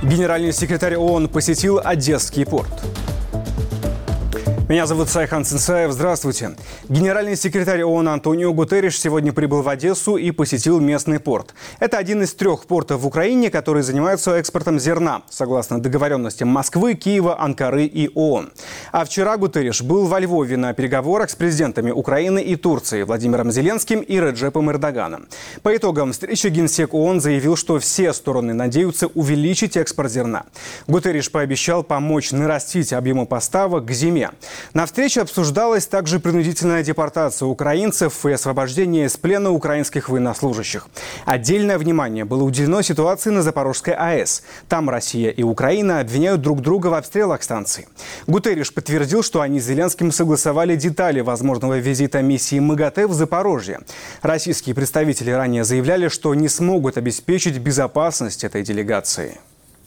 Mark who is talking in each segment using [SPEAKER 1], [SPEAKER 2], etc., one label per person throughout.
[SPEAKER 1] Генеральный секретарь ООН посетил Одесский порт. Меня зовут Сайхан Цинцаев. Здравствуйте. Генеральный секретарь ООН Антонио Гутерриш сегодня прибыл в Одессу и посетил местный порт. Это один из 3 портов в Украине, которые занимаются экспортом зерна, согласно договоренностям Москвы, Киева, Анкары и ООН. А вчера Гутерриш был во Львове на переговорах с президентами Украины и Турции Владимиром Зеленским и Реджепом Эрдоганом. По итогам встречи генсек ООН заявил, что все стороны надеются увеличить экспорт зерна. Гутерриш пообещал помочь нарастить объемы поставок к зиме. На встрече обсуждалась также принудительная депортация украинцев и освобождение из плена украинских военнослужащих. Отдельное внимание было уделено ситуации на Запорожской АЭС. Там Россия и Украина обвиняют друг друга в обстрелах станции. Гутерриш подтвердил, что они с Зеленским согласовали детали возможного визита миссии МАГАТЭ в Запорожье. Российские представители ранее заявляли, что не смогут обеспечить безопасность этой делегации.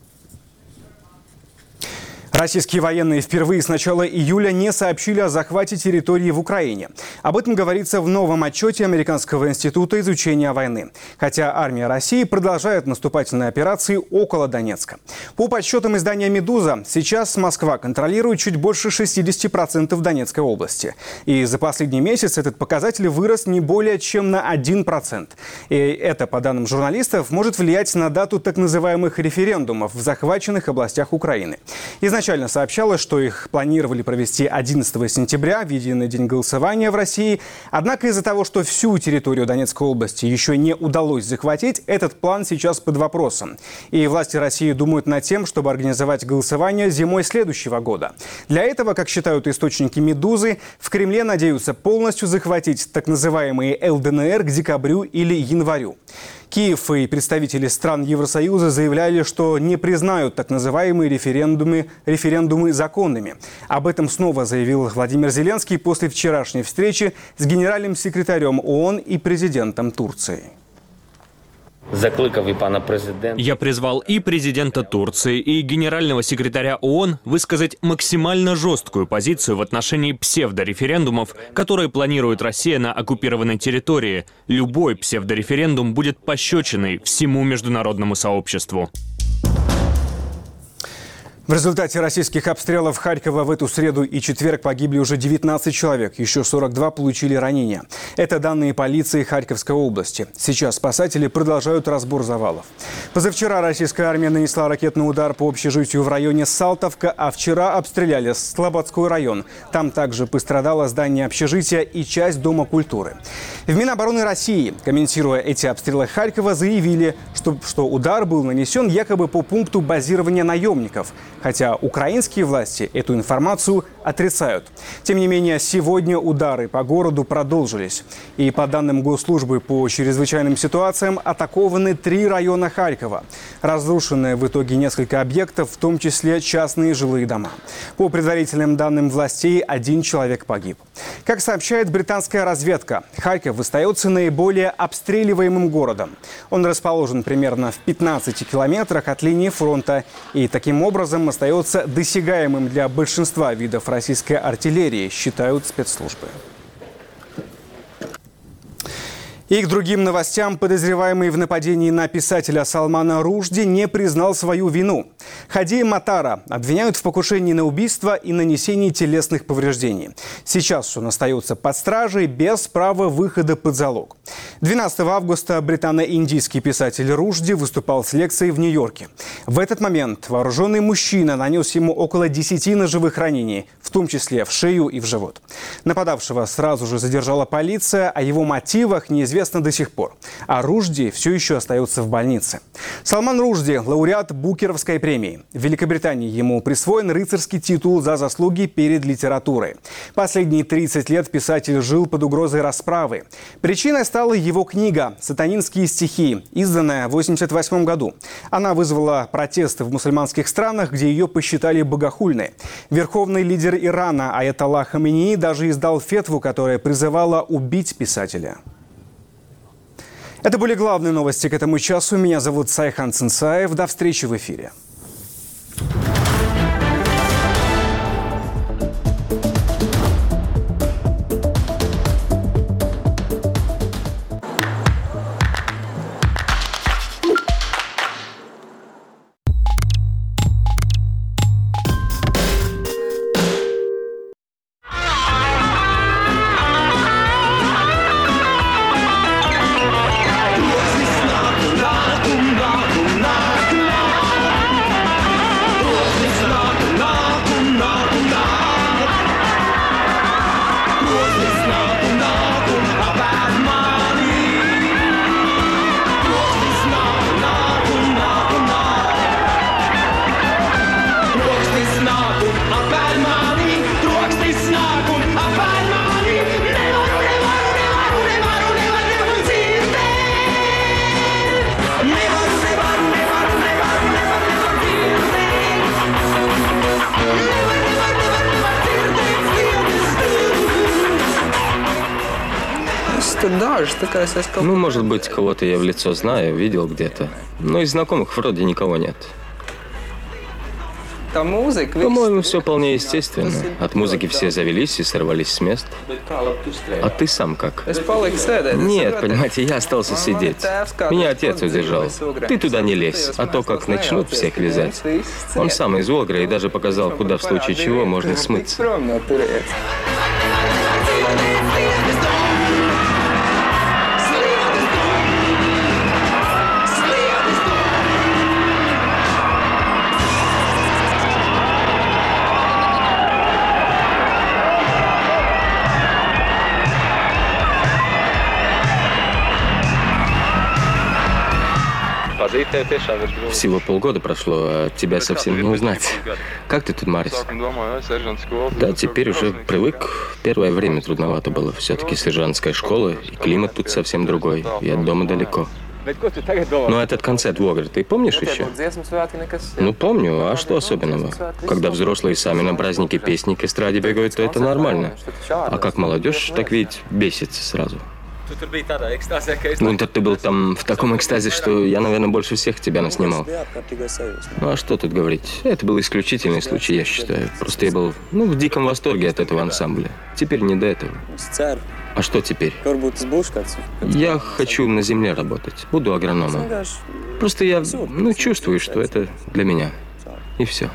[SPEAKER 1] Российские военные впервые с начала июля не сообщили о захвате территории в Украине. Об этом говорится в новом отчете Американского института изучения войны. Хотя армия России продолжает наступательные операции около Донецка. По подсчетам издания «Медуза», сейчас Москва контролирует чуть больше 60% Донецкой области. И за последний месяц этот показатель вырос не более чем на 1%. И это, по данным журналистов, может влиять на дату так называемых референдумов в захваченных областях Украины. Изначально сообщалось, что их планировали провести 11 сентября, в единый день голосования в России. Однако из-за того, что всю территорию Донецкой области еще не удалось захватить, этот план сейчас под вопросом. И власти России думают над тем, чтобы организовать голосование зимой следующего года. Для этого, как считают источники «Медузы», в Кремле надеются полностью захватить так называемые ЛДНР к декабрю или январю. Киев и представители стран Евросоюза заявляли, что не признают так называемые референдумы законными. Об этом снова заявил Владимир Зеленский после вчерашней встречи с генеральным секретарем ООН и президентом Турции.
[SPEAKER 2] Я призвал и президента Турции, и генерального секретаря ООН высказать максимально жесткую позицию в отношении псевдореферендумов, которые планирует Россия на оккупированной территории. Любой псевдореферендум будет пощечиной всему международному сообществу.
[SPEAKER 1] В результате российских обстрелов Харькова в эту среду и четверг погибли уже 19 человек, еще 42 получили ранения. Это данные полиции Харьковской области. Сейчас спасатели продолжают разбор завалов. Позавчера российская армия нанесла ракетный удар по общежитию в районе Салтовка, а вчера обстреляли Слободской район. Там также пострадало здание общежития и часть Дома культуры. В Минобороны России, комментируя эти обстрелы Харькова, заявили, что удар был нанесен якобы по пункту базирования наемников. Хотя украинские власти эту информацию отрицают. Тем не менее, сегодня удары по городу продолжились. И по данным Госслужбы по чрезвычайным ситуациям, атакованы 3 района Харькова. Разрушены в итоге несколько объектов, в том числе частные жилые дома. По предварительным данным властей, 1 человек погиб. Как сообщает британская разведка, Харьков остается наиболее обстреливаемым городом. Он расположен примерно в 15 километрах от линии фронта и таким образом остается досягаемым для большинства видов российской артиллерии, считают спецслужбы. И к другим новостям. Подозреваемый в нападении на писателя Салмана Ружди не признал свою вину. Хади Матара обвиняют в покушении на убийство и нанесении телесных повреждений. Сейчас он остается под стражей без права выхода под залог. 12 августа британо-индийский писатель Ружди выступал с лекцией в Нью-Йорке. В этот момент вооруженный мужчина нанес ему около 10 ножевых ранений, в том числе в шею и в живот. Нападавшего сразу же задержала полиция, о его мотивах неизвестно до сих пор. А Ружди все еще остается в больнице. Салман Ружди – лауреат Букеровской премии. В Великобритании ему присвоен рыцарский титул за заслуги перед литературой. Последние 30 лет писатель жил под угрозой расправы. Причиной стала его книга «Сатанинские стихи», изданная в 1988 году. Она вызвала протесты в мусульманских странах, где ее посчитали богохульной. Верховный лидер Ирана Аятолла Хаминеи даже издал фетву, которая призывала убить писателя. Это были главные новости к этому часу. Меня зовут Сайхан Цинцаев. До встречи в эфире.
[SPEAKER 3] Ну, может быть, кого-то я в лицо знаю, видел где-то. Но из знакомых вроде никого нет. По-моему, все вполне естественно. От музыки все завелись и сорвались с мест. А ты сам как? Нет, понимаете, я остался сидеть. Меня отец удержал. Ты туда не лезь, а то как начнут всех вязать. Он сам из Огра и даже показал, куда в случае чего можно смыться. Всего полгода прошло, а тебя совсем не узнать. Как ты тут, Марис? Да, теперь уже привык. Первое время трудновато было. Все-таки сержантская школа, и климат тут совсем другой. И от дома далеко. Но этот концерт в Огре, ты помнишь еще? Ну, помню. А что особенного? Когда взрослые сами на празднике песни к эстраде бегают, то это нормально. А как молодежь, так ведь бесится сразу. Гунтер, ты был там в таком экстазе, что я, наверное, больше всех тебя наснимал. Ну а что тут говорить? Это был исключительный случай, я считаю. Просто я был, в диком восторге от этого ансамбля. Теперь не до этого. А что теперь? Я хочу на земле работать. Буду агрономом. Просто я, чувствую, что это для меня. И все.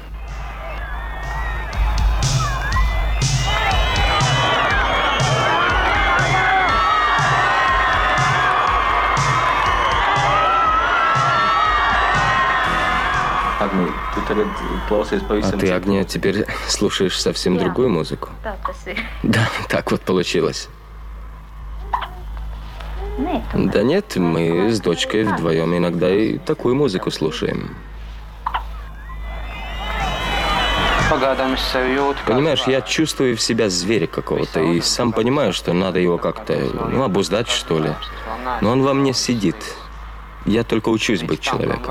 [SPEAKER 3] А ты, Агния, теперь слушаешь совсем другую музыку? Да, так вот получилось. Да нет, мы с дочкой вдвоем иногда и такую музыку слушаем. Понимаешь, я чувствую в себя зверя какого-то и сам понимаю, что надо его как-то, обуздать, что ли. Но он во мне сидит. Я только учусь быть человеком.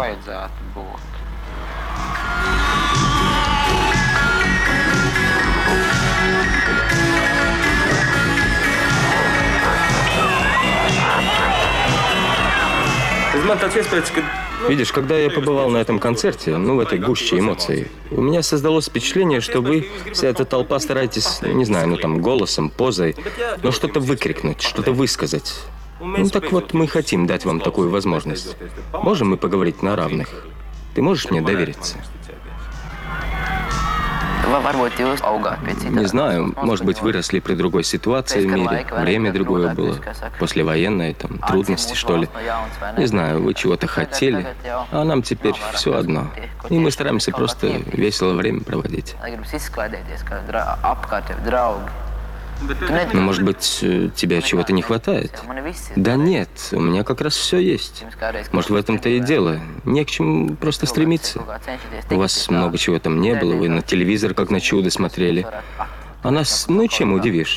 [SPEAKER 3] Видишь, когда я побывал на этом концерте, в этой гуще эмоций, у меня создалось впечатление, что вы, вся эта толпа, стараетесь, не знаю, голосом, позой, но что-то выкрикнуть, что-то высказать. Так вот, мы хотим дать вам такую возможность. Можем мы поговорить на равных? Ты можешь мне довериться? Не знаю, может быть, выросли при другой ситуации в мире, время другое было, послевоенное, трудности, что ли. Не знаю, вы чего-то хотели, а нам теперь все одно. И мы стараемся просто весело время проводить. Но, может быть, тебе чего-то не хватает? Да нет, у меня как раз все есть. Может, в этом-то и дело. Не к чему просто стремиться. У вас много чего там не было, вы на телевизор как на чудо смотрели. А нас, чем удивишь?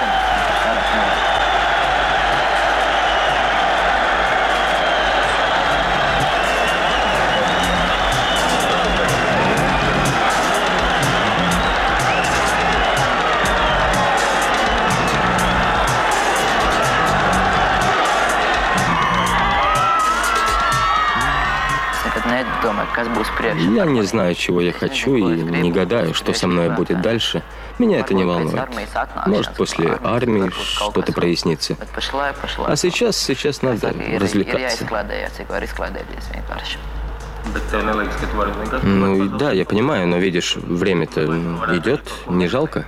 [SPEAKER 3] Я не знаю, чего я хочу, и не гадаю, что со мной будет дальше. Меня это не волнует. Может, после армии что-то прояснится. А сейчас надо развлекаться. Да, я понимаю, но видишь, время-то идет, не жалко?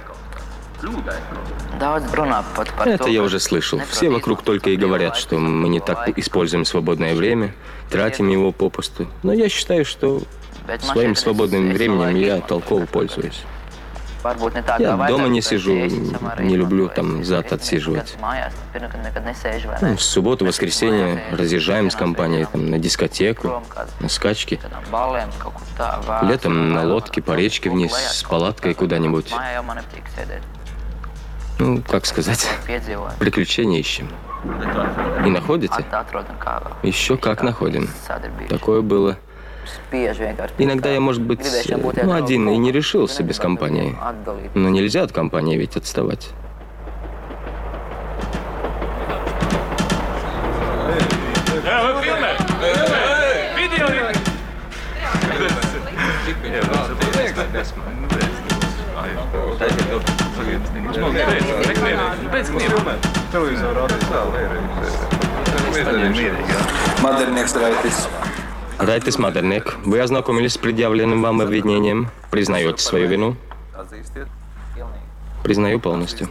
[SPEAKER 3] Это я уже слышал. Все вокруг только и говорят, что мы не так используем свободное время, тратим его попусту. Но я считаю, что своим свободным временем я толково пользуюсь. Я дома не сижу, не люблю зад отсиживать. В субботу, воскресенье разъезжаем с компанией на дискотеку, на скачки. Летом на лодке по речке вниз с палаткой куда-нибудь. Как сказать, приключения ищем. И находите? Еще как находим. Такое было. Иногда я, может быть, один и не решился без компании. Но нельзя от компании ведь отставать. Райтис Мадернек, вы ознакомились с предъявленным вам обвинением? Признаете свою вину? Признаю полностью.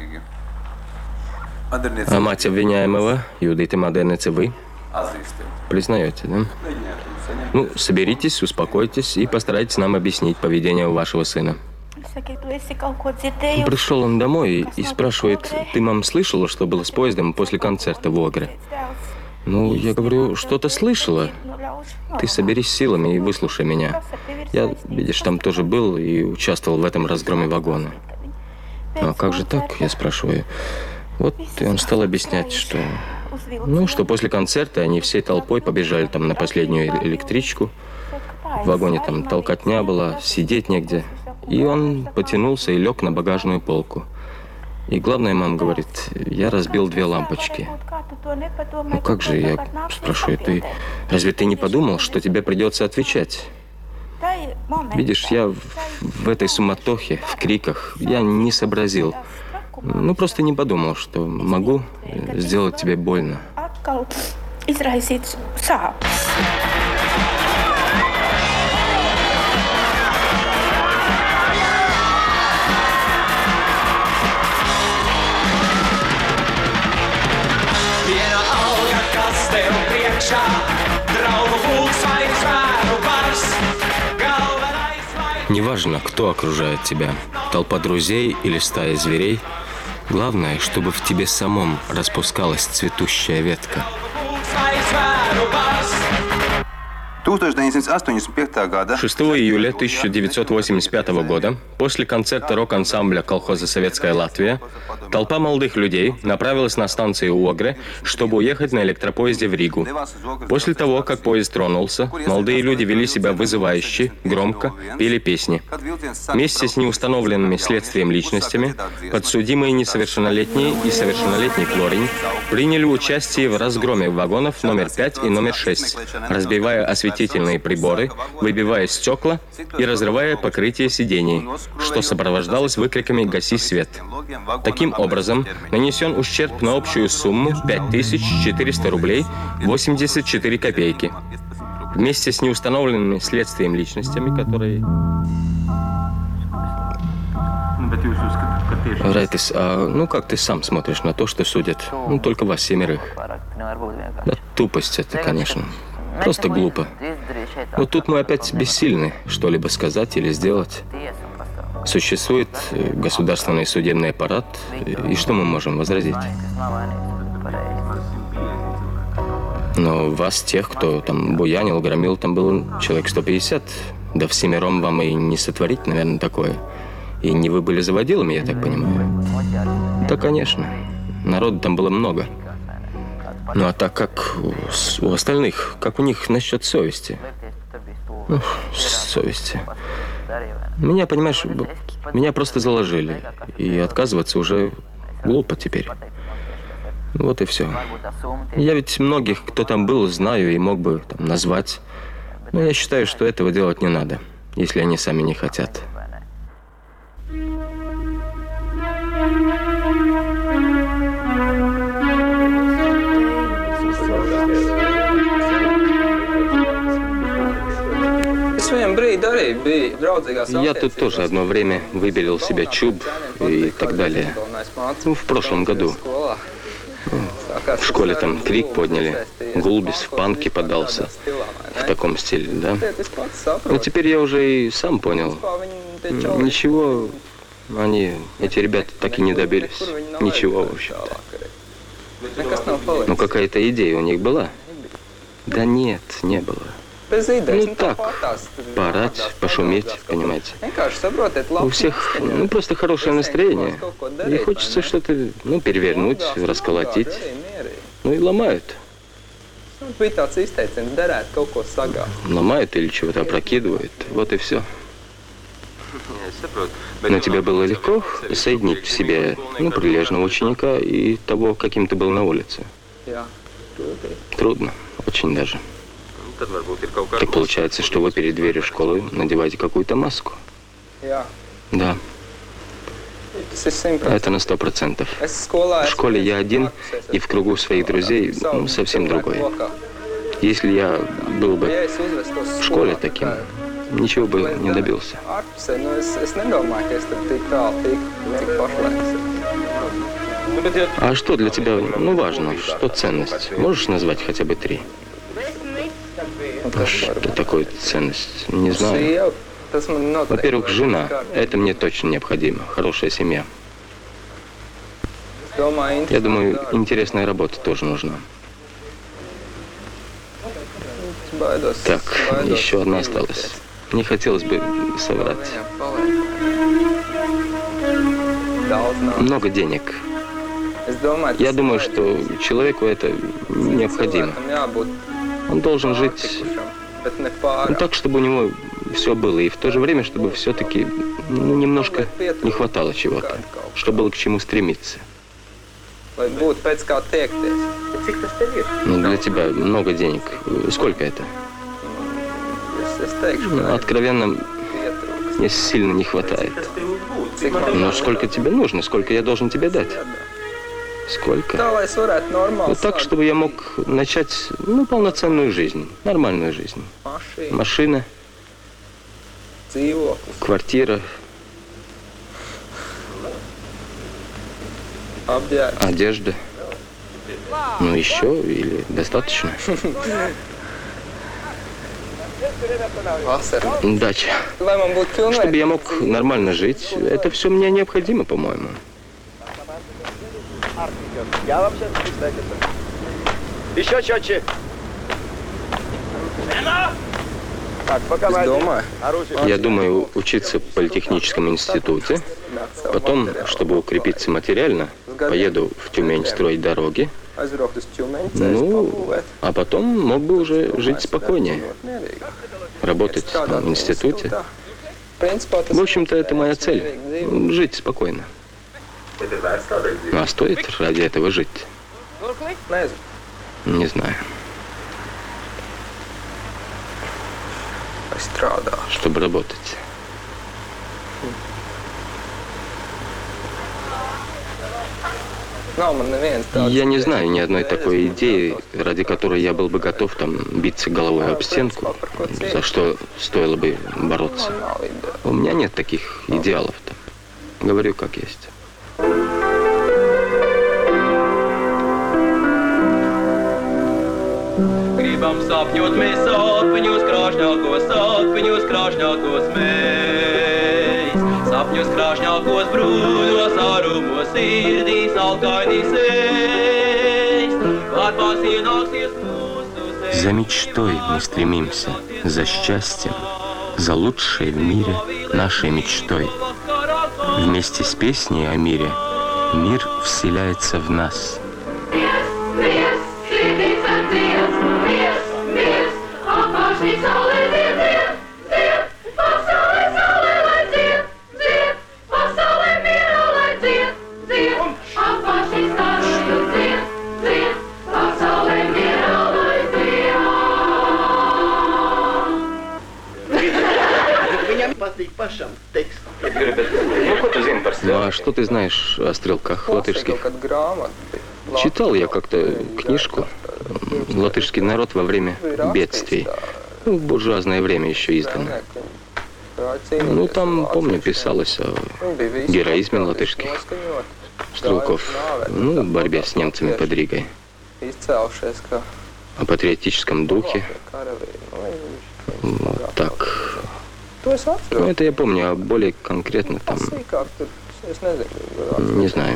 [SPEAKER 3] А мать обвиняемого, Юдита Мадернеце, вы? Признаете, да? Ну, соберитесь, успокойтесь и постарайтесь нам объяснить поведение вашего сына. Пришел он домой и спрашивает: ты, мам, слышала, что было с поездом после концерта в Огре? Ну, я говорю, что-то слышала. Ты соберись силами и выслушай меня. Я, видишь, там тоже был и участвовал в этом разгроме вагона. Ну, а как же так, я спрашиваю. Вот и он стал объяснять, что... Ну, что после концерта они всей толпой побежали там на последнюю электричку. В вагоне там толкотня была, сидеть негде. И он потянулся и лег на багажную полку. И главное, мама говорит, я разбил 2 лампочки. Ну как же, я спрашиваю, разве ты не подумал, что тебе придется отвечать? Видишь, я в этой суматохе, в криках, я не сообразил. Ну, просто не подумал, что могу сделать тебе больно. Неважно, кто окружает тебя, толпа друзей или стая зверей, главное, чтобы в тебе самом распускалась цветущая ветка. 6 июля 1985 года, после концерта рок-ансамбля колхоза «Советская Латвия», толпа молодых людей направилась на станцию Огре, чтобы уехать на электропоезде в Ригу. После того, как поезд тронулся, молодые люди вели себя вызывающе, громко, пели песни. Вместе с неустановленными следствием личностями, подсудимые несовершеннолетние и совершеннолетний Флорин приняли участие в разгроме вагонов номер 5 и номер 6, разбивая осветительные приборы, выбивая стекла и разрывая покрытие сидений, что сопровождалось выкриками «Гаси свет». Таким образом, нанесен ущерб на общую сумму 5400 рублей 84 копейки. Вместе с неустановленными следствием личностями, которые... Райтис, ну как ты сам смотришь на то, что судят? Ну, только вас 7. Да, тупость это, конечно. Просто глупо. Но тут мы опять бессильны что-либо сказать или сделать. Существует государственный судебный аппарат, и что мы можем возразить? Но вас, тех, кто там буянил, громил, там было человек 150. Да всемиром вам и не сотворить, наверное, такое. И не вы были заводилами, я так понимаю? Да, конечно. Народу там было много. Ну, а так как у остальных, как у них насчет совести? Совести. Меня, понимаешь, меня просто заложили. И отказываться уже глупо теперь. Вот и все. Я ведь многих, кто там был, знаю и мог бы там назвать. Но я считаю, что этого делать не надо, если они сами не хотят. Я тут тоже одно время выбелил себе чуб и так далее. Ну, в прошлом году. В школе там крик подняли. Гулбис в панке подался. В таком стиле, да? Но теперь я уже и сам понял. Ничего, эти ребята так и не добились. Ничего, в общем-то. Ну, какая-то идея у них была? Да нет, не было. Ну так, поорать, пошуметь, понимаете. У всех, просто хорошее настроение. И хочется что-то, перевернуть, расколотить. Ну и ломают. Ломают или чего-то опрокидывают. Вот и все. Но тебе было легко соединить в себе, прилежного ученика и того, каким ты был на улице? Трудно, очень даже. Так получается, что вы перед дверью школы надеваете какую-то маску? Да. Это на 100%. В школе я один, и в кругу своих друзей совсем другой. Если я был бы в школе таким, ничего бы не добился. А что для тебя, важно? Что ценность? Можешь назвать хотя бы 3? Что такое ценность? Не знаю. Во-первых, жена. Это мне точно необходимо. Хорошая семья. Я думаю, интересная работа тоже нужна. Так, еще одна осталась. Не хотелось бы соврать. Много денег. Я думаю, что человеку это необходимо. Он должен жить так, чтобы у него все было, и в то же время, чтобы все-таки немножко не хватало чего-то, чтобы было к чему стремиться. Для тебя много денег. Сколько это? Откровенно, мне сильно не хватает. Но сколько тебе нужно? Сколько я должен тебе дать? Сколько? Так, чтобы я мог начать, полноценную жизнь, нормальную жизнь. Машина, квартира, одежда. Еще или достаточно? Дача. Чтобы я мог нормально жить, это все мне необходимо, по-моему.
[SPEAKER 4] Еще четче.
[SPEAKER 3] Я думаю учиться в политехническом институте. Потом, чтобы укрепиться материально, поеду в Тюмень строить дороги. А потом мог бы уже жить спокойнее. Работать в институте. В общем-то, это моя цель. Жить спокойно. А стоит ради этого жить? Не знаю. Чтобы работать. Я не знаю ни одной такой идеи, ради которой я был бы готов биться головой об стенку, за что стоило бы бороться. У меня нет таких идеалов-то. Говорю, как есть.
[SPEAKER 4] Gribam sapņot mēs sapņus, krāšņākos mēs. Sapņus krāšņākos brūdos, ārumos sirdīs, alkainīs eis. Kad pasienāksies mūsu sevis.
[SPEAKER 3] За мечтой мы стремимся, за счастьем, за лучшей в мире нашей мечтой. Вместе с песней о мире мир вселяется в нас. А что ты знаешь о стрелках латышских? Читал я как-то книжку. Латышский народ во время бедствий. В буржуазное время еще издано. Там, помню, писалось о героизме латышских стрелков. В борьбе с немцами под Ригой. О патриотическом духе. Так. Это я помню, а более конкретно не знаю.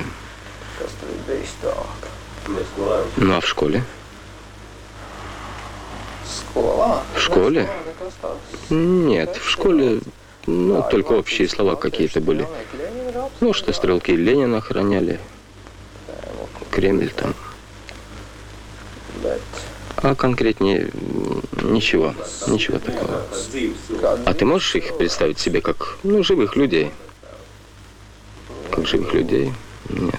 [SPEAKER 3] А в школе? В школе? Нет, в школе, только общие слова какие-то были. Что стрелки Ленина охраняли, Кремль там. А конкретнее ничего такого. А ты можешь их представить себе как, живых людей? Как живых людей? Нет.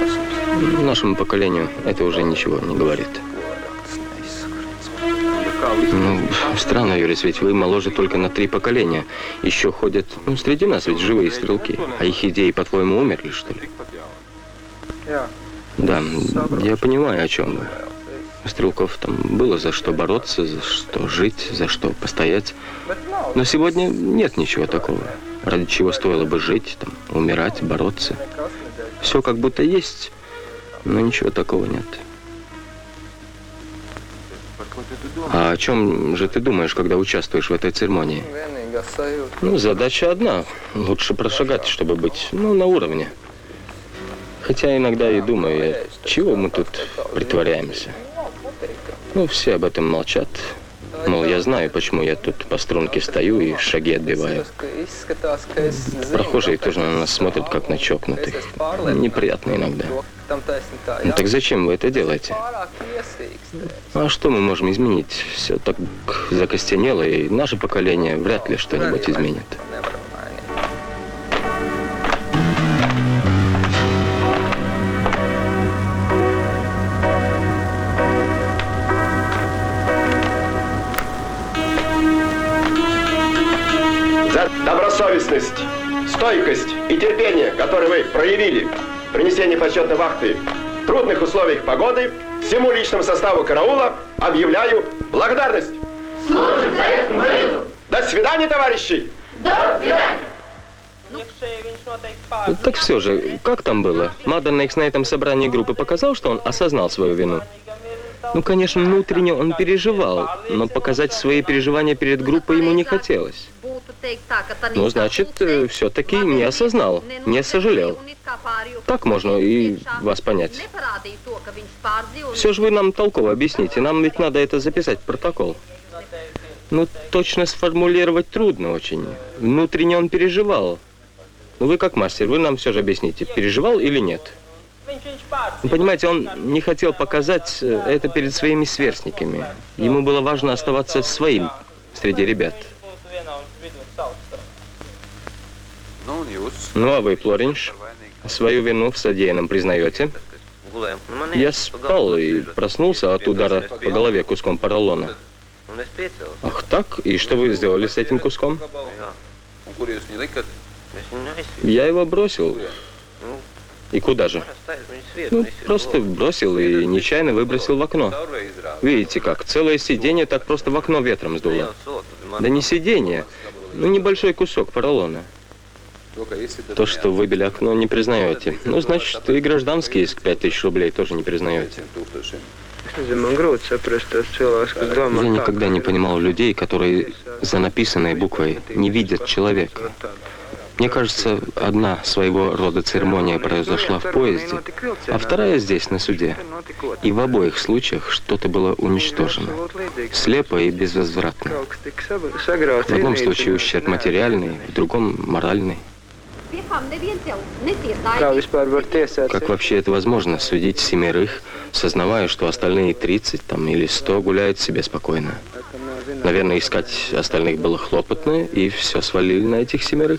[SPEAKER 3] Нашему поколению это уже ничего не говорит. Ну, странно, Юрис, ведь вы моложе только на 3 поколения. Еще ходят, среди нас ведь живые стрелки. А их идеи, по-твоему, умерли, что ли? Да, я понимаю, о чем вы. У стрелков там было за что бороться, за что жить, за что постоять. Но сегодня нет ничего такого, ради чего стоило бы жить, там, умирать, бороться. Все как будто есть, но ничего такого нет. А о чем же ты думаешь, когда участвуешь в этой церемонии? Ну, задача одна. Лучше прошагать, чтобы быть, на уровне. Хотя иногда и думаю, чего мы тут притворяемся. Все об этом молчат. Мол, я знаю, почему я тут по струнке стою и шаги отбиваю. Прохожие тоже на нас смотрят, как на чокнутых. Неприятно иногда. Ну так зачем вы это делаете? А что мы можем изменить? Все так закостенело, и наше поколение вряд ли что-нибудь изменит.
[SPEAKER 5] За добросовестность, стойкость и терпение, которые вы проявили при несении почетной вахты в трудных условиях погоды, всему личному составу караула объявляю благодарность.
[SPEAKER 6] Служим Советскому Союзу!
[SPEAKER 5] До свидания, товарищи!
[SPEAKER 6] До свидания!
[SPEAKER 3] Так все же, как там было? Мадернейкс на этом собрании группы показал, что он осознал свою вину? Конечно, внутренне он переживал, но показать свои переживания перед группой ему не хотелось. Значит, все-таки не осознал, не сожалел. Так можно и вас понять. Все же вы нам толково объясните, нам ведь надо это записать в протокол. Точно сформулировать трудно очень. Внутренне он переживал. Вы как мастер, вы нам все же объясните, переживал или нет? Понимаете, он не хотел показать это перед своими сверстниками. Ему было важно оставаться своим среди ребят. А вы, Флоринш, свою вину в содеянном признаете? Я спал и проснулся от удара по голове куском поролона. Ах так? И что вы сделали с этим куском? Я его бросил. И куда же? Просто бросил и нечаянно выбросил в окно. Видите как, целое сиденье так просто в окно ветром сдуло. Да не сиденье, небольшой кусок поролона. То, что выбили окно, не признаете. Значит, и гражданский иск 5000 рублей тоже не признаете. Я никогда не понимал людей, которые за написанной буквой не видят человека. Мне кажется, одна своего рода церемония произошла в поезде, а вторая здесь, на суде. И в обоих случаях что-то было уничтожено. Слепо и безвозвратно. В одном случае ущерб материальный, в другом моральный. Как вообще это возможно, судить 7, сознавая, что остальные 30 или 100 гуляют себе спокойно? Наверное, искать остальных было хлопотно, и все свалили на этих 7.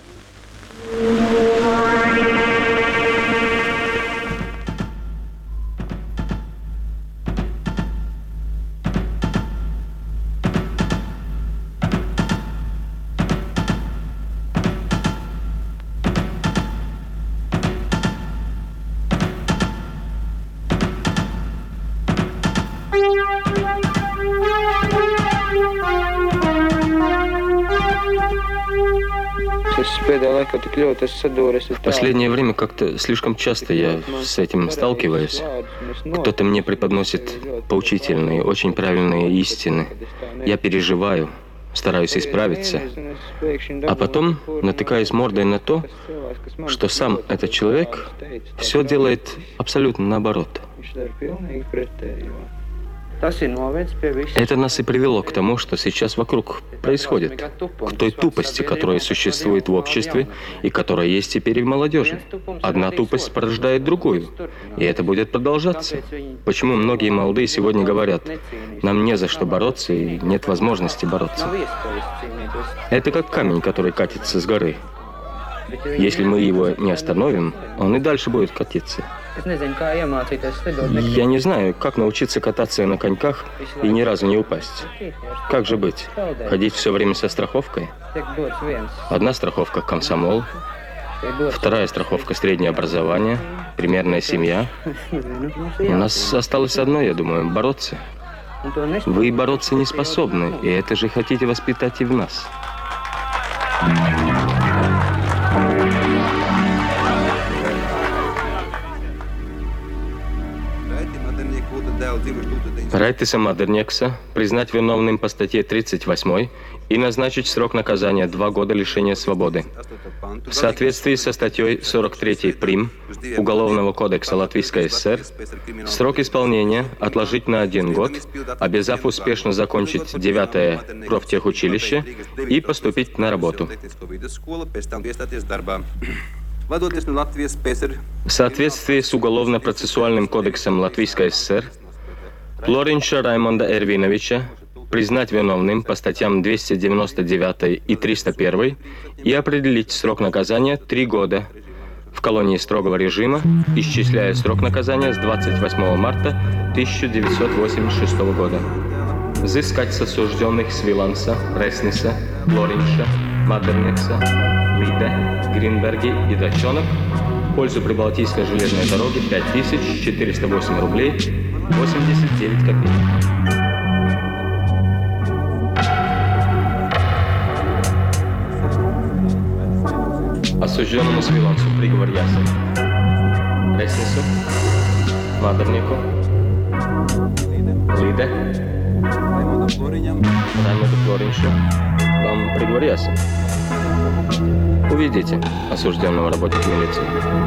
[SPEAKER 3] В последнее время как-то слишком часто я с этим сталкиваюсь. Кто-то мне преподносит поучительные, очень правильные истины. Я переживаю, стараюсь исправиться, а потом натыкаюсь мордой на то, что сам этот человек все делает абсолютно наоборот. Это нас и привело к тому, что сейчас вокруг происходит, к той тупости, которая существует в обществе и которая есть теперь и в молодежи. Одна тупость порождает другую, и это будет продолжаться. Почему многие молодые сегодня говорят, нам не за что бороться и нет возможности бороться? Это как камень, который катится с горы. Если мы его не остановим, он и дальше будет катиться. Я не знаю, как научиться кататься на коньках и ни разу не упасть. Как же быть? Ходить все время со страховкой? Одна страховка – комсомол, вторая страховка – среднее образование, примерная семья. У нас осталось одно, я думаю – бороться. Вы бороться не способны, и это же хотите воспитать и в нас. Райтиса Мадернекса признать виновным по статье 38 и назначить срок наказания 2 года лишения свободы. В соответствии со статьей 43 прим. Уголовного кодекса Латвийской ССР срок исполнения отложить на 1 год, обязав успешно закончить 9-е профтехучилище и поступить на работу. В соответствии с Уголовно-процессуальным кодексом Латвийской ССР Плоринша Раймонда Эрвиновича признать виновным по статьям 299 и 301 и определить срок наказания 3 года в колонии строгого режима, исчисляя срок наказания с 28 марта 1986 года. Взыскать с осужденных Свиланса, Реснеса, Плоринша, Мадернекса, Лиде, Гринберги и Датчонок в пользу Прибалтийской железной дороги 5408 рублей 89 копеек. Осужденному Свилансу приговор ясен. Реснесу, Мадернику, Лиде, Раймонду Плориншу, вам приговор ясен. Уведите осужденного работника милиции.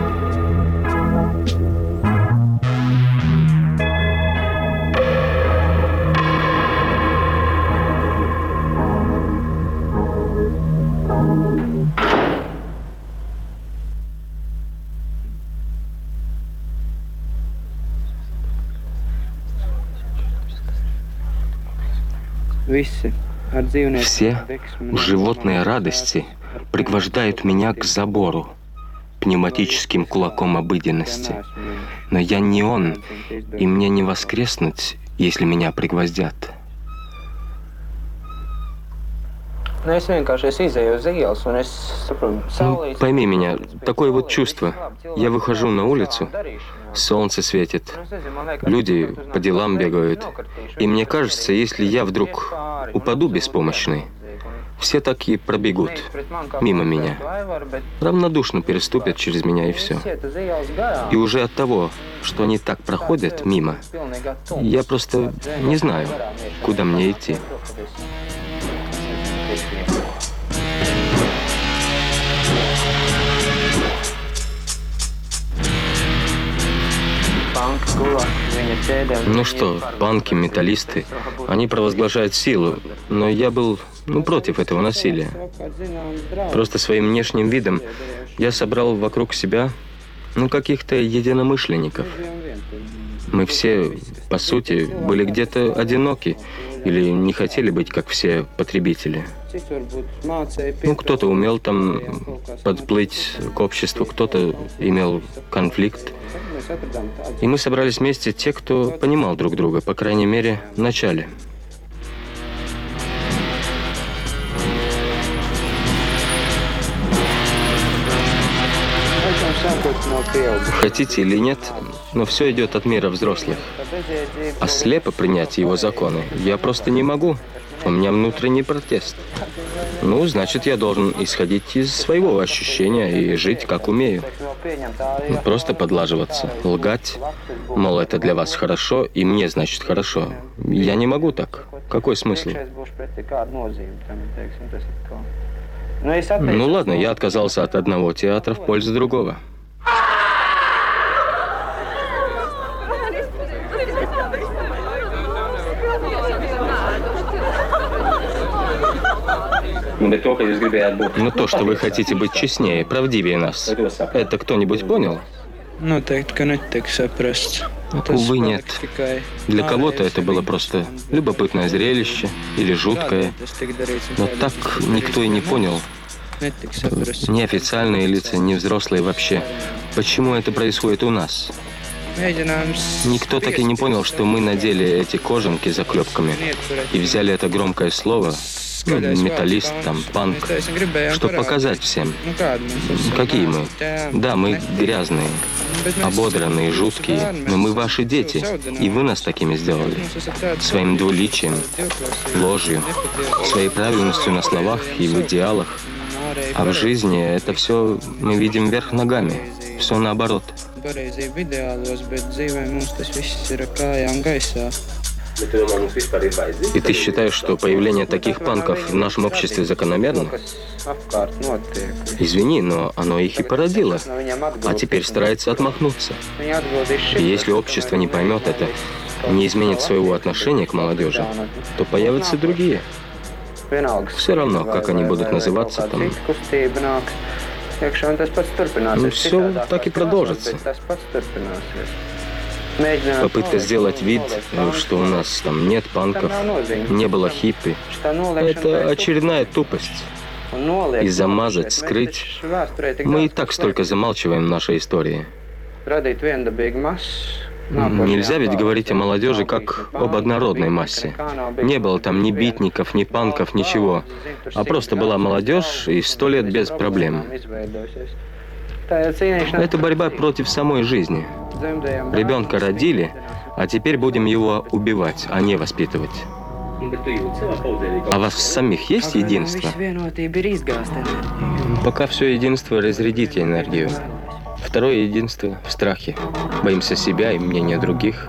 [SPEAKER 3] Все животные радости пригвождают меня к забору пневматическим кулаком обыденности. Но я не он, и мне не воскреснуть, если меня пригвоздят. Пойми меня, такое вот чувство. Я выхожу на улицу, солнце светит, люди по делам бегают. И мне кажется, если я вдруг упаду беспомощный, все так и пробегут мимо меня. Равнодушно переступят через меня и все. И уже от того, что они так проходят мимо, я просто не знаю, куда мне идти. Ну что, панки, металлисты, они провозглашают силу, но я был, против этого насилия. Просто своим внешним видом я собрал вокруг себя, каких-то единомышленников. Мы все, по сути, были где-то одиноки или не хотели быть, как все потребители. Кто-то умел там подплыть к обществу, кто-то имел конфликт. И мы собрались вместе те, кто понимал друг друга, по крайней мере, в начале. Хотите или нет, но все идет от мира взрослых. А слепо принять его законы я просто не могу. У меня внутренний протест. Значит, я должен исходить из своего ощущения и жить, как умею. Просто подлаживаться, лгать, мол, это для вас хорошо, и мне, значит, хорошо. Я не могу так. Какой смысл? Ладно, я отказался от одного театра в пользу другого. Но то, что вы хотите быть честнее, правдивее нас, это кто-нибудь понял? Увы, нет. Для кого-то это было просто любопытное зрелище или жуткое. Но так никто и не понял. Ни официальные лица, ни взрослые вообще. Почему это происходит у нас? Никто так и не понял, что мы надели эти кожанки с заклепками и взяли это громкое слово, металлист, там, панк, чтобы показать всем, какие мы. Да, мы грязные, ободранные, жуткие, но мы ваши дети, и вы нас такими сделали. Своим двуличием, ложью, своей правильностью на словах и в идеалах. А в жизни это все мы видим вверх ногами, все наоборот. И ты считаешь, что появление таких панков в нашем обществе закономерно? Извини, но оно их и породило, а теперь старается отмахнуться. И если общество не поймет это, не изменит своего отношения к молодежи, то появятся другие. Все равно, как они будут называться там. Ну, все так и продолжится. Попытка сделать вид, что у нас там нет панков, не было хиппи, это очередная тупость. И замазать, скрыть. Мы и так столько замалчиваем в нашей истории. Нельзя ведь говорить о молодежи как об однородной массе. Не было там ни битников, ни панков, ничего. А просто была молодежь и 100 лет без проблем. Это борьба против самой жизни. Ребенка родили, а теперь будем его убивать, а не воспитывать. А у вас самих есть единство? Пока все единство разрядите энергию. Второе единство в страхе. Боимся себя и мнения других.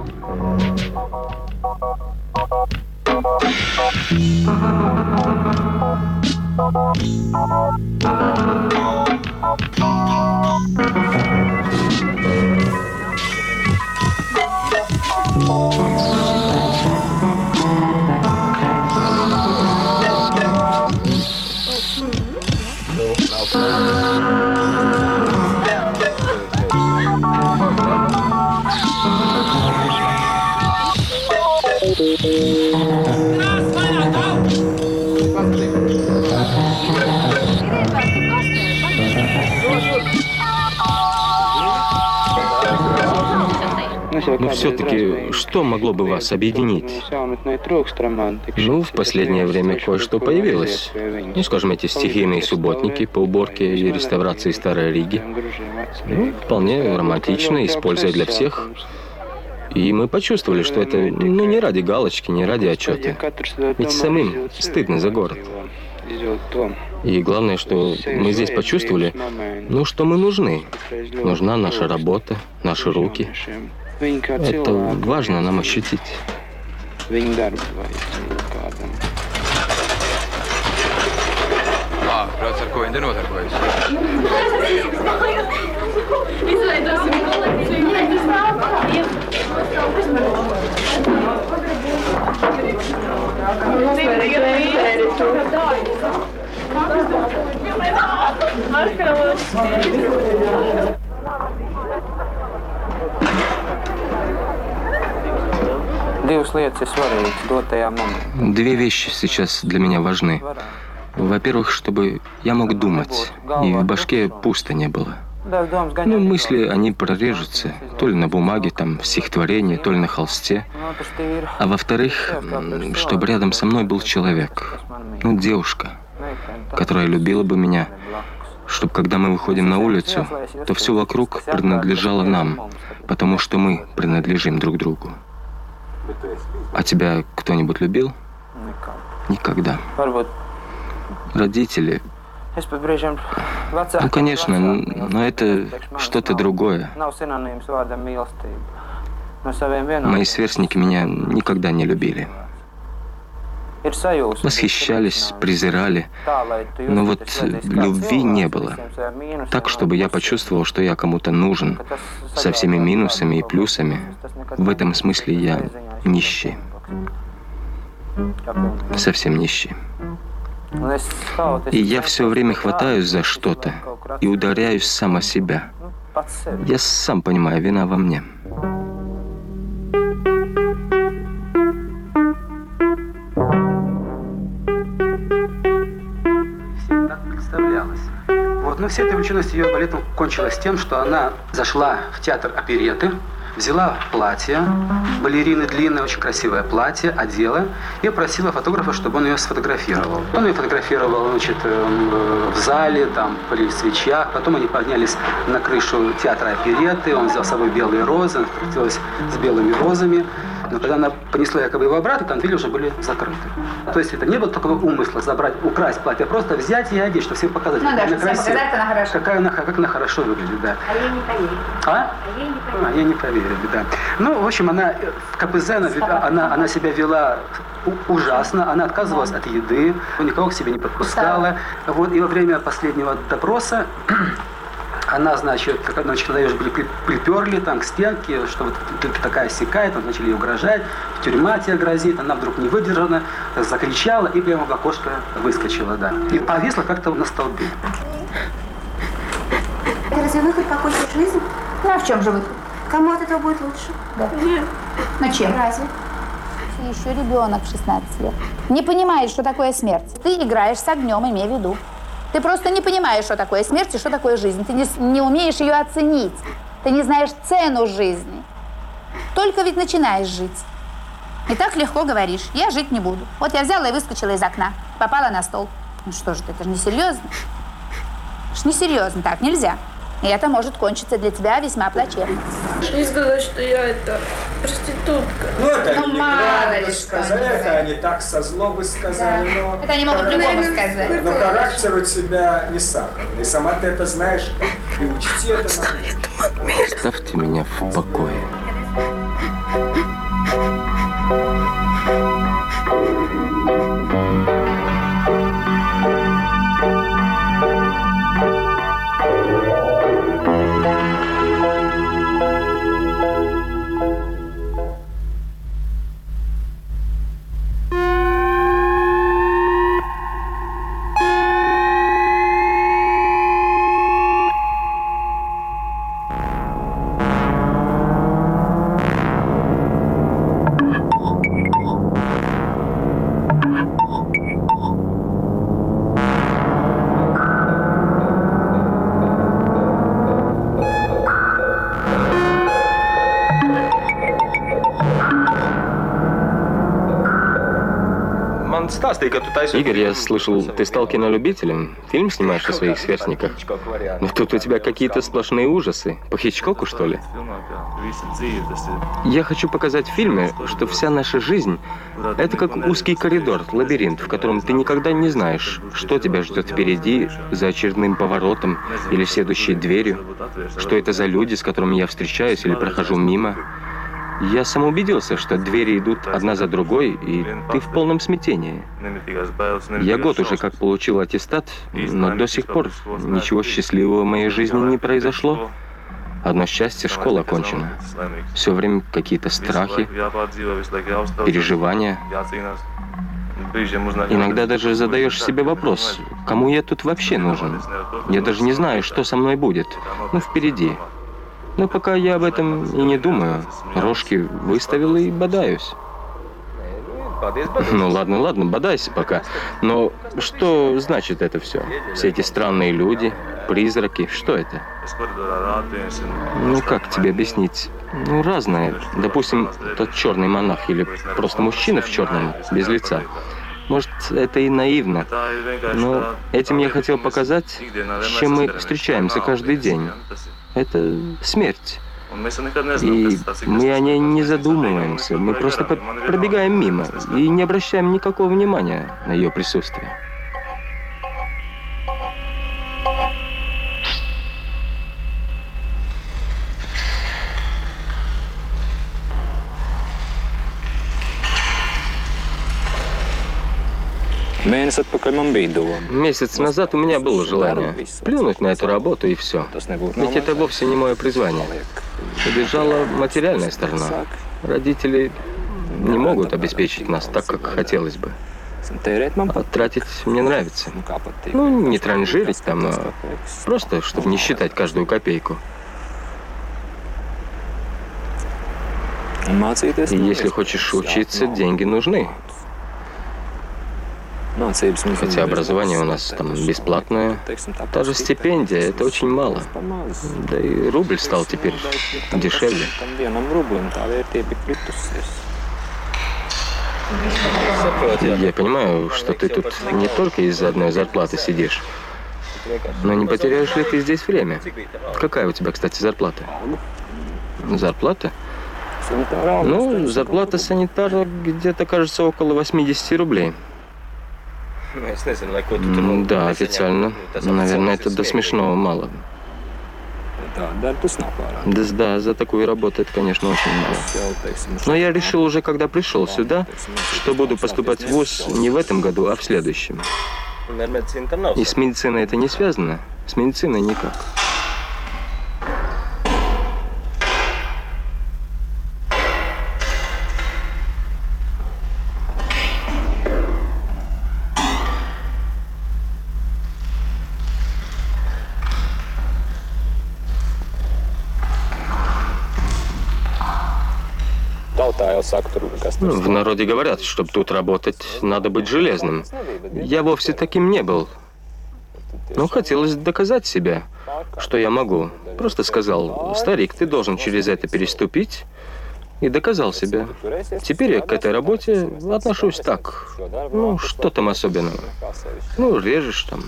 [SPEAKER 3] Но все-таки, что могло бы вас объединить? Ну, в последнее время кое-что появилось. Ну, скажем, эти стихийные субботники по уборке и реставрации Старой Риги. Ну, вполне романтично, используя для всех. И мы почувствовали, что это, ну, не ради галочки, не ради отчета. Ведь самим стыдно за город. И главное, что мы здесь почувствовали, ну, что мы нужны. Нужна наша работа, наши руки. Это важно нам ощутить. Две вещи сейчас для меня важны. Во-первых, чтобы я мог думать, и в башке пусто не было. Ну, мысли, они прорежутся, то ли на бумаге, там, в стихотворении, то ли на холсте. А во-вторых, чтобы рядом со мной был человек, ну, девушка, которая любила бы меня, чтобы, когда мы выходим на улицу, то все вокруг принадлежало нам, потому что мы принадлежим друг другу. А тебя кто-нибудь любил? Никогда. Родители. Ну, конечно, но это что-то другое. Мои сверстники меня никогда не любили. Восхищались, презирали, но вот любви не было. Так, чтобы я почувствовал, что я кому-то нужен, со всеми минусами и плюсами. В этом смысле я нищий. Совсем нищий. И я все время хватаюсь за что-то и ударяюсь сам о себя. Я сам понимаю, вина во мне.
[SPEAKER 7] вся эта увлеченность ее балетом кончилась тем, что она зашла в театр оперетты, взяла платье, балерины длинное, очень красивое платье, одела и просила фотографа, чтобы он ее сфотографировал. Он ее фотографировал, значит, в зале, там, при свечах. Потом они поднялись на крышу театра оперетты, он взял с собой белые розы, она фотографировалась с белыми розами. Но когда она понесла якобы его обратно, там двери уже были закрыты. То есть это не было такого умысла забрать, украсть платье, а просто взять и одеть, чтобы всем показать.
[SPEAKER 8] Ну да, чтобы всем показать, как она хорошо.
[SPEAKER 7] Как она хорошо выглядит, да.
[SPEAKER 8] А ей не поверили.
[SPEAKER 7] Ей не поверили, да. Ну, в общем, она в КПЗ, она себя вела ужасно, она отказывалась от еды, никого к себе не подпускала. Вот, и во время последнего допроса она, значит, когда ее были приперли там к стенке, что вот ты такая сякая, там начали ей угрожать, тюрьма тебе грозит, она вдруг не выдержана, закричала и прямо в окошко выскочила, да. И повисла как-то на столбе.
[SPEAKER 8] Это разве выход покончить жизнь? Ну а в чем же выход? Кому от этого будет лучше? Да. Ну чем? Разве?
[SPEAKER 9] Еще ребенок 16 лет. Не понимает, что такое смерть. Ты играешь с огнем, имей в виду. Ты просто не понимаешь, что такое смерть и что такое жизнь. Ты не умеешь ее оценить. Ты не знаешь цену жизни. Только ведь начинаешь жить. И так легко говоришь, я жить не буду. Вот я взяла и выскочила из окна, попала на стол. Ну что же ты, это же несерьезно. Это же несерьезно, так нельзя. И это может кончиться для тебя весьма плачевно.
[SPEAKER 10] Не сказать, что я это проститутка.
[SPEAKER 11] Ну, это
[SPEAKER 9] ну, мало ли
[SPEAKER 11] сказали, это они так со злобы сказали,
[SPEAKER 9] да.
[SPEAKER 11] Но...
[SPEAKER 9] Это они могут любому сказать.
[SPEAKER 11] Но характер у тебя не сахарный. И сама ты это знаешь, и учти это надо.
[SPEAKER 3] Оставьте меня в покое. Игорь, я слышал, ты стал кинолюбителем? Фильм снимаешь о своих сверстниках? Но тут у тебя какие-то сплошные ужасы. По Хичкоку, что ли? Я хочу показать в фильме, что вся наша жизнь — это как узкий коридор, лабиринт, в котором ты никогда не знаешь, что тебя ждет впереди, за очередным поворотом или следующей дверью, что это за люди, с которыми я встречаюсь или прохожу мимо. Я сам убедился, что двери идут одна за другой, и ты в полном смятении. Я год уже как получил аттестат, но до сих пор ничего счастливого в моей жизни не произошло. Одно счастье — школа окончена. Все время какие-то страхи, переживания. Иногда даже задаешь себе вопрос, кому я тут вообще нужен? Я даже не знаю, что со мной будет. Ну, впереди. Но пока я об этом и не думаю. Рожки выставил и бодаюсь. Ну ладно, бодайся пока. Но что значит это все? Все эти странные люди, призраки, что это? Ну как тебе объяснить? Ну разное. Допустим, тот черный монах или просто мужчина в черном, без лица. Может, это и наивно, но этим я хотел показать, с чем мы встречаемся каждый день. Это смерть. И мы о ней не задумываемся, мы просто пробегаем мимо и не обращаем никакого внимания на ее присутствие. Месяц назад у меня было желание плюнуть на эту работу и все. Ведь это вовсе не мое призвание. Убежала материальная сторона. Родители не могут обеспечить нас так, как хотелось бы. А тратить мне нравится. Ну, не транжирить там, а просто, чтобы не считать каждую копейку. И если хочешь учиться, деньги нужны. Хотя образование у нас там бесплатное. Та же стипендия, это очень мало. Да и рубль стал теперь дешевле. Я понимаю, что ты тут не только из-за одной зарплаты сидишь. Но не потеряешь ли ты здесь время? Какая у тебя, кстати, зарплата? Зарплата? Ну, зарплата санитара где-то, кажется, около 80 рублей. Да, официально. Наверное, это до смешного мало. Да, за такую работу это, конечно, очень мало. Но я решил уже, когда пришел сюда, что буду поступать в ВУЗ не в этом году, а в следующем. И с медициной это не связано? С медициной никак. В народе говорят, чтобы тут работать, надо быть железным. Я вовсе таким не был. Но хотелось доказать себя, что я могу. Просто сказал: старик, ты должен через это переступить. И доказал себя. Теперь я к этой работе отношусь так. Ну, что там особенного? Ну, режешь там.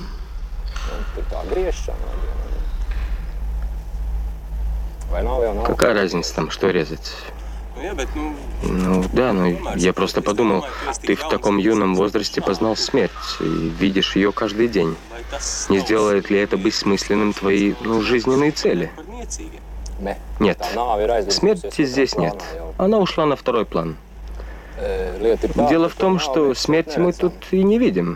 [SPEAKER 3] Какая разница там, что резать? Ну да, но я просто подумал, ты в таком юном возрасте познал смерть и видишь ее каждый день. Не сделает ли это бессмысленным твои, жизненные цели? Нет, смерти здесь нет. Она ушла на второй план. Дело в том, что смерти мы тут и не видим.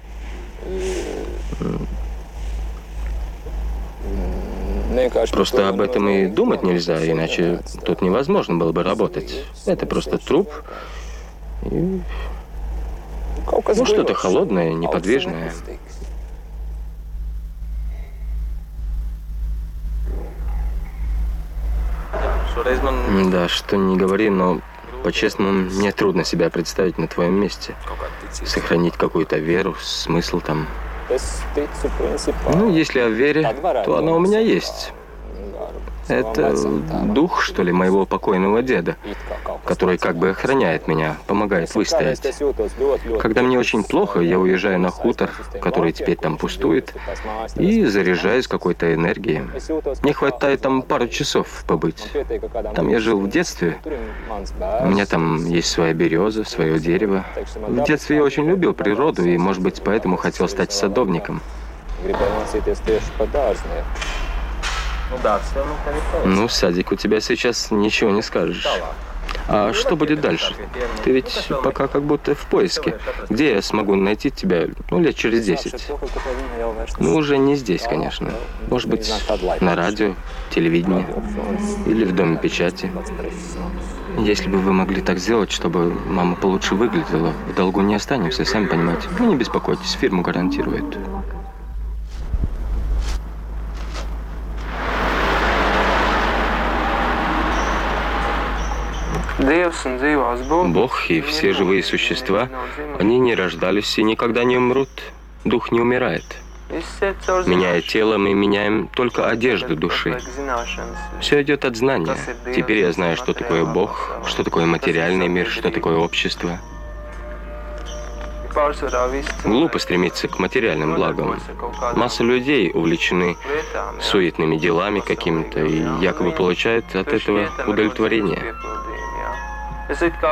[SPEAKER 3] Просто об этом и думать нельзя, иначе тут невозможно было бы работать. Это просто труп. И... что-то холодное, неподвижное. Да, что ни говори, но по-честному, мне трудно себя представить на твоем месте. Сохранить какую-то веру, смысл там. Если о вере, то она у меня есть. Это дух, что ли, моего покойного деда, который как бы охраняет меня, помогает выстоять. Когда мне очень плохо, я уезжаю на хутор, который теперь там пустует, и заряжаюсь какой-то энергией. Мне хватает там пару часов побыть. Там я жил в детстве. У меня там есть своя береза, свое дерево. В детстве я очень любил природу и, может быть, поэтому хотел стать садовником. Ну, садик у тебя сейчас ничего не скажешь. А что будет дальше? Ты ведь пока как будто в поиске. Где я смогу найти тебя, лет через 10? Уже не здесь, конечно. Может быть, на радио, телевидении или в Доме печати. Если бы вы могли так сделать, чтобы мама получше выглядела, в долгу не останемся, сами понимаете. Не беспокойтесь, фирма гарантирует. Бог и все живые существа, они не рождались и никогда не умрут. Дух не умирает. Меняя тело, мы меняем только одежду души. Все идет от знания. Теперь я знаю, что такое Бог, что такое материальный мир, что такое общество. Глупо стремиться к материальным благам. Масса людей увлечены суетными делами какими-то и якобы получают от этого удовлетворение.